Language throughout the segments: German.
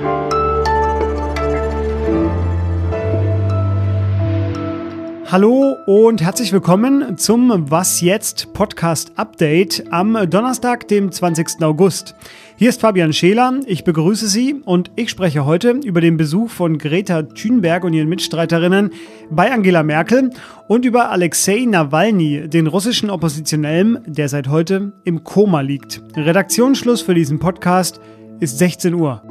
Hallo und herzlich willkommen zum Was jetzt Podcast Update am Donnerstag, dem 20. August. Hier ist Fabian Scheler, ich begrüße Sie und ich spreche heute über den Besuch von Greta Thunberg und ihren Mitstreiterinnen bei Angela Merkel und über Alexei Nawalny, den russischen Oppositionellen, der seit heute im Koma liegt. Redaktionsschluss für diesen Podcast ist 16 Uhr.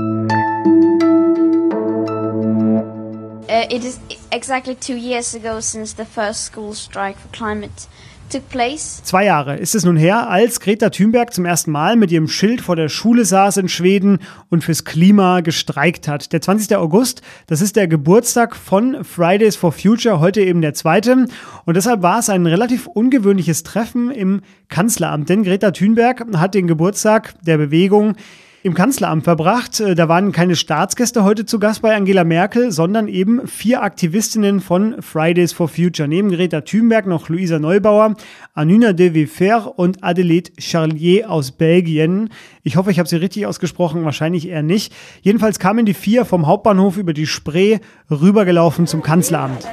It is exactly 2 years ago since the first school strike for climate took place. 2 Jahre ist es nun her, als Greta Thunberg zum ersten Mal mit ihrem Schild vor der Schule saß in Schweden und fürs Klima gestreikt hat. Der 20. August, das ist der Geburtstag von Fridays for Future, heute eben der 2. Und deshalb war es ein relativ ungewöhnliches Treffen im Kanzleramt, denn Greta Thunberg hat den Geburtstag der Bewegung im Kanzleramt verbracht. Da waren keine Staatsgäste heute zu Gast bei Angela Merkel, sondern eben 4 Aktivistinnen von Fridays for Future. Neben Greta Thunberg noch Luisa Neubauer, Anuna de Wever und Adelaide Charlier aus Belgien. Ich hoffe, ich habe sie richtig ausgesprochen, wahrscheinlich eher nicht. Jedenfalls kamen die 4 vom Hauptbahnhof über die Spree rübergelaufen zum Kanzleramt.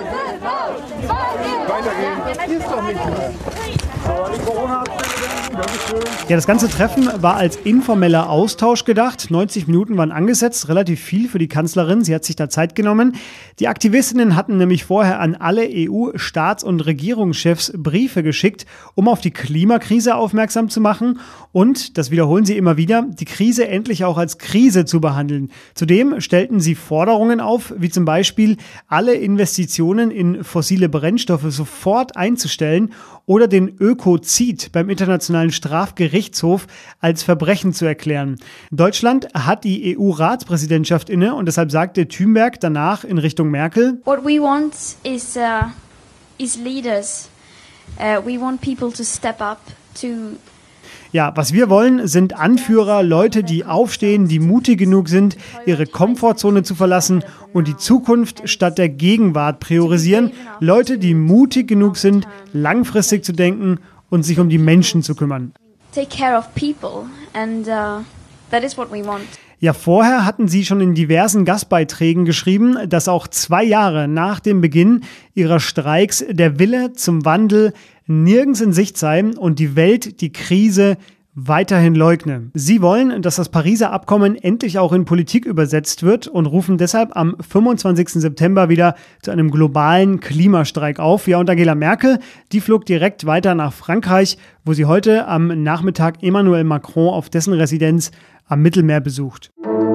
Ja, das ganze Treffen war als informeller Austausch gedacht. 90 Minuten waren angesetzt, relativ viel für die Kanzlerin. Sie hat sich da Zeit genommen. Die Aktivistinnen hatten nämlich vorher an alle EU-Staats- und Regierungschefs Briefe geschickt, um auf die Klimakrise aufmerksam zu machen und, das wiederholen sie immer wieder, die Krise endlich auch als Krise zu behandeln. Zudem stellten sie Forderungen auf, wie zum Beispiel alle Investitionen in fossile Brennstoffe sofort einzustellen oder den Ökozid beim Internationalen Strafgerichtshof als Verbrechen zu erklären. Deutschland hat die EU-Ratspräsidentschaft inne und deshalb sagte Thunberg danach in Richtung Merkel: What we want is leaders. We want people to step up to. Ja, was wir wollen, sind Anführer, Leute, die aufstehen, die mutig genug sind, ihre Komfortzone zu verlassen und die Zukunft statt der Gegenwart priorisieren. Leute, die mutig genug sind, langfristig zu denken und sich um die Menschen zu kümmern. Take care of people and that is what we want. Ja, vorher hatten sie schon in diversen Gastbeiträgen geschrieben, dass auch 2 Jahre nach dem Beginn ihrer Streiks der Wille zum Wandel nirgends in Sicht sei und die Welt die Krise weiterhin leugne. Sie wollen, dass das Pariser Abkommen endlich auch in Politik übersetzt wird und rufen deshalb am 25. September wieder zu einem globalen Klimastreik auf. Ja, und Angela Merkel, die flog direkt weiter nach Frankreich, wo sie heute am Nachmittag Emmanuel Macron auf dessen Residenz am Mittelmeer besucht.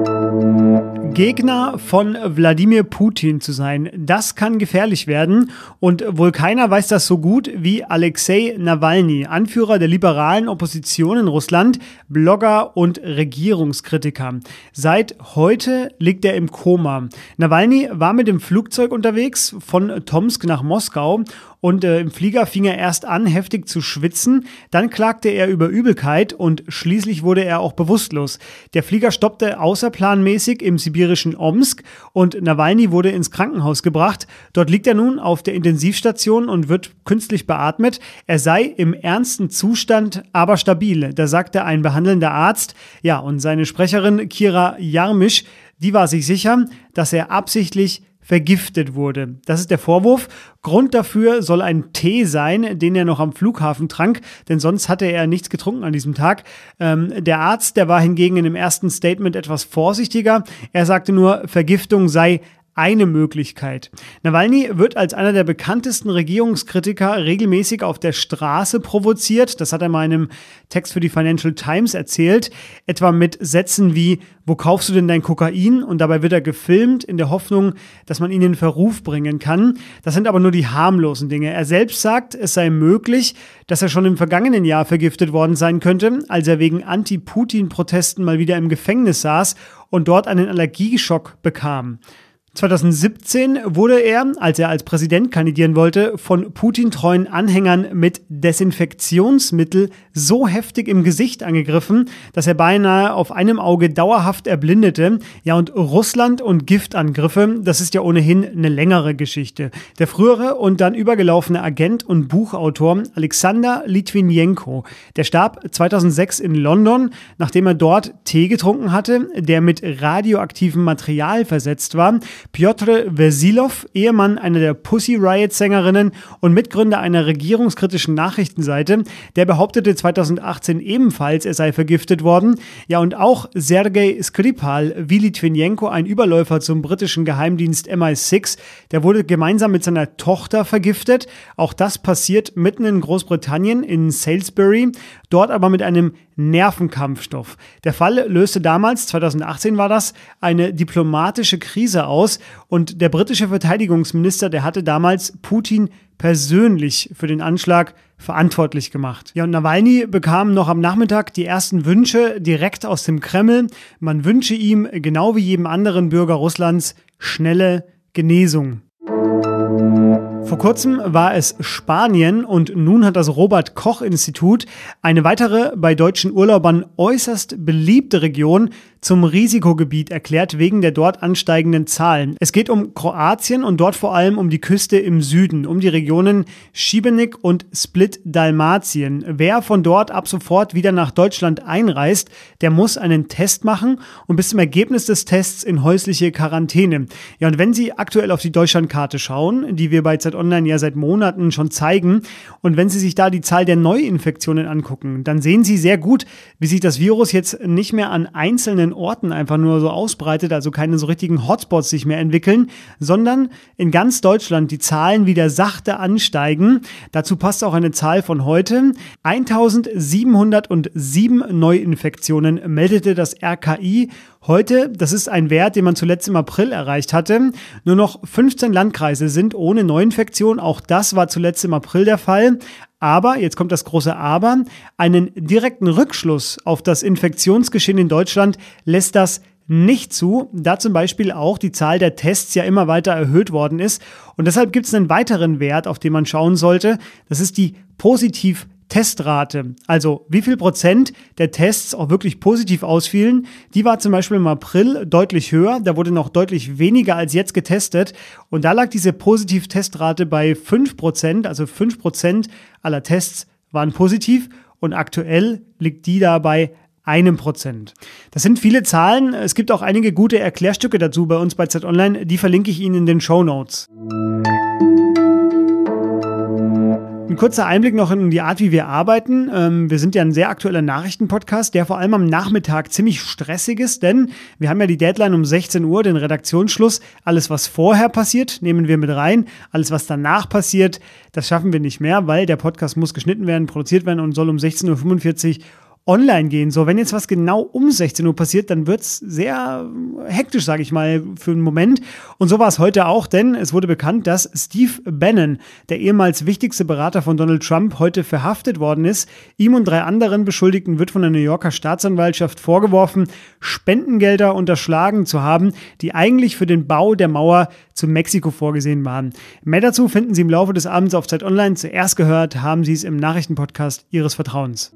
Gegner von Wladimir Putin zu sein, das kann gefährlich werden und wohl keiner weiß das so gut wie Alexei Nawalny, Anführer der liberalen Opposition in Russland, Blogger und Regierungskritiker. Seit heute liegt er im Koma. Nawalny war mit dem Flugzeug unterwegs von Tomsk nach Moskau und im Flieger fing er erst an, heftig zu schwitzen. Dann klagte er über Übelkeit und schließlich wurde er auch bewusstlos. Der Flieger stoppte außerplanmäßig im sibirischen Omsk und Nawalny wurde ins Krankenhaus gebracht. Dort liegt er nun auf der Intensivstation und wird künstlich beatmet. Er sei im ernsten Zustand, aber stabil. Da sagte ein behandelnder Arzt. Ja, und seine Sprecherin Kira Yarmish, die war sich sicher, dass er absichtlich vergiftet wurde. Das ist der Vorwurf. Grund dafür soll ein Tee sein, den er noch am Flughafen trank, denn sonst hatte er nichts getrunken an diesem Tag. Der Arzt, der war hingegen in dem ersten Statement etwas vorsichtiger. Er sagte nur, Vergiftung sei eine Möglichkeit. Nawalny wird als einer der bekanntesten Regierungskritiker regelmäßig auf der Straße provoziert. Das hat er mal in einem Text für die Financial Times erzählt. Etwa mit Sätzen wie: Wo kaufst du denn dein Kokain? Und dabei wird er gefilmt in der Hoffnung, dass man ihn in Verruf bringen kann. Das sind aber nur die harmlosen Dinge. Er selbst sagt, es sei möglich, dass er schon im vergangenen Jahr vergiftet worden sein könnte, als er wegen Anti-Putin-Protesten mal wieder im Gefängnis saß und dort einen Allergieschock bekam. 2017 wurde er, als er als Präsident kandidieren wollte, von Putin-treuen Anhängern mit Desinfektionsmittel so heftig im Gesicht angegriffen, dass er beinahe auf einem Auge dauerhaft erblindete. Ja, und Russland und Giftangriffe, das ist ja ohnehin eine längere Geschichte. Der frühere und dann übergelaufene Agent und Buchautor Alexander Litwinenko, der starb 2006 in London, nachdem er dort Tee getrunken hatte, der mit radioaktivem Material versetzt war. Piotr Vesilov, Ehemann einer der Pussy Riot-Sängerinnen und Mitgründer einer regierungskritischen Nachrichtenseite, der behauptete 2018 ebenfalls, er sei vergiftet worden. Ja, und auch Sergei Skripal, wie Litwinenko, ein Überläufer zum britischen Geheimdienst MI6, der wurde gemeinsam mit seiner Tochter vergiftet. Auch das passiert mitten in Großbritannien, in Salisbury, dort aber mit einem Nervenkampfstoff. Der Fall löste damals, 2018 war das, eine diplomatische Krise aus und der britische Verteidigungsminister, der hatte damals Putin persönlich für den Anschlag verantwortlich gemacht. Ja, und Nawalny bekam noch am Nachmittag die ersten Wünsche direkt aus dem Kreml. Man wünsche ihm, genau wie jedem anderen Bürger Russlands, schnelle Genesung. Vor kurzem war es Spanien und nun hat das Robert-Koch-Institut eine weitere bei deutschen Urlaubern äußerst beliebte Region zum Risikogebiet erklärt wegen der dort ansteigenden Zahlen. Es geht um Kroatien und dort vor allem um die Küste im Süden, um die Regionen Šibenik und Split-Dalmatien. Wer von dort ab sofort wieder nach Deutschland einreist, der muss einen Test machen und bis zum Ergebnis des Tests in häusliche Quarantäne. Ja, und wenn Sie aktuell auf die Deutschlandkarte schauen, die wir bei Zeit Online ja seit Monaten schon zeigen, und wenn Sie sich da die Zahl der Neuinfektionen angucken, dann sehen Sie sehr gut, wie sich das Virus jetzt nicht mehr an einzelnen Orten einfach nur so ausbreitet, also keine so richtigen Hotspots sich mehr entwickeln, sondern in ganz Deutschland die Zahlen wieder sachte ansteigen. Dazu passt auch eine Zahl von heute. 1707 Neuinfektionen meldete das RKI heute. Das ist ein Wert, den man zuletzt im April erreicht hatte. Nur noch 15 Landkreise sind ohne Neuinfektion. Auch das war zuletzt im April der Fall. Aber, jetzt kommt das große Aber, einen direkten Rückschluss auf das Infektionsgeschehen in Deutschland lässt das nicht zu, da zum Beispiel auch die Zahl der Tests ja immer weiter erhöht worden ist. Und deshalb gibt es einen weiteren Wert, auf den man schauen sollte. Das ist die Positiv-Testrate. Also wie viel Prozent der Tests auch wirklich positiv ausfielen. Die war zum Beispiel im April deutlich höher. Da wurde noch deutlich weniger als jetzt getestet. Und da lag diese Positiv-Testrate bei 5%. Also 5% aller Tests waren positiv. Und aktuell liegt die da bei 1%. Das sind viele Zahlen. Es gibt auch einige gute Erklärstücke dazu bei uns bei Zeit Online. Die verlinke ich Ihnen in den Shownotes. Ein kurzer Einblick noch in die Art, wie wir arbeiten. Wir sind ja ein sehr aktueller Nachrichtenpodcast, der vor allem am Nachmittag ziemlich stressig ist, denn wir haben ja die Deadline um 16 Uhr, den Redaktionsschluss. Alles, was vorher passiert, nehmen wir mit rein. Alles, was danach passiert, das schaffen wir nicht mehr, weil der Podcast muss geschnitten werden, produziert werden und soll um 16:45 Uhr online gehen. So, wenn jetzt was genau um 16 Uhr passiert, dann wird's sehr hektisch, sage ich mal, für einen Moment. Und so war es heute auch, denn es wurde bekannt, dass Steve Bannon, der ehemals wichtigste Berater von Donald Trump, heute verhaftet worden ist. Ihm und 3 anderen Beschuldigten wird von der New Yorker Staatsanwaltschaft vorgeworfen, Spendengelder unterschlagen zu haben, die eigentlich für den Bau der Mauer zu Mexiko vorgesehen waren. Mehr dazu finden Sie im Laufe des Abends auf Zeit Online. Zuerst gehört haben Sie es im Nachrichtenpodcast Ihres Vertrauens.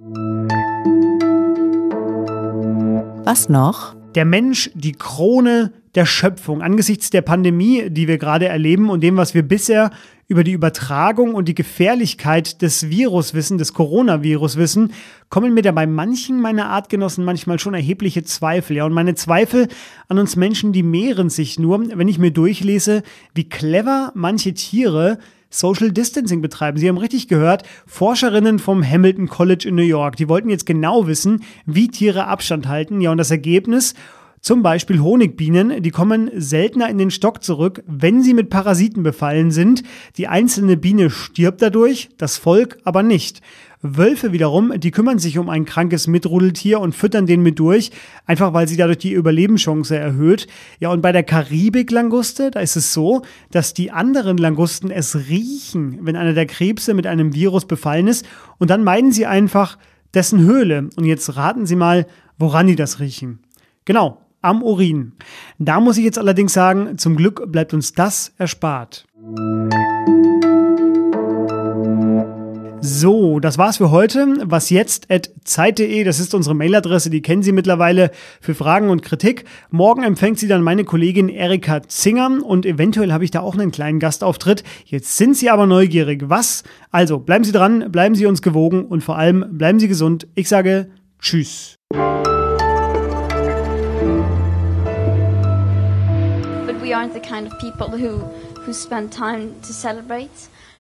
Was noch? Der Mensch, die Krone der Schöpfung. Angesichts der Pandemie, die wir gerade erleben und dem, was wir bisher über die Übertragung und die Gefährlichkeit des Virus wissen, des Coronavirus wissen, kommen mir da bei manchen meiner Artgenossen manchmal schon erhebliche Zweifel. Ja, und meine Zweifel an uns Menschen, die mehren sich nur, wenn ich mir durchlese, wie clever manche Tiere Social Distancing betreiben. Sie haben richtig gehört, Forscherinnen vom Hamilton College in New York, die wollten jetzt genau wissen, wie Tiere Abstand halten. Ja, und das Ergebnis, zum Beispiel Honigbienen, die kommen seltener in den Stock zurück, wenn sie mit Parasiten befallen sind. Die einzelne Biene stirbt dadurch, das Volk aber nicht. Wölfe wiederum, die kümmern sich um ein krankes Mitrudeltier und füttern den mit durch, einfach weil sie dadurch die Überlebenschance erhöht. Ja, und bei der Karibik-Languste, da ist es so, dass die anderen Langusten es riechen, wenn einer der Krebse mit einem Virus befallen ist, und dann meiden sie einfach dessen Höhle. Und jetzt raten Sie mal, woran die das riechen. Genau, am Urin. Da muss ich jetzt allerdings sagen, zum Glück bleibt uns das erspart. So, das war's für heute. Was jetzt @zeit.de, das ist unsere Mailadresse, die kennen Sie mittlerweile für Fragen und Kritik. Morgen empfängt Sie dann meine Kollegin Erika Zinger und eventuell habe ich da auch einen kleinen Gastauftritt. Jetzt sind Sie aber neugierig. Was? Also, bleiben Sie dran, bleiben Sie uns gewogen und vor allem bleiben Sie gesund. Ich sage Tschüss. But we aren't the kind of people who spend time to celebrate.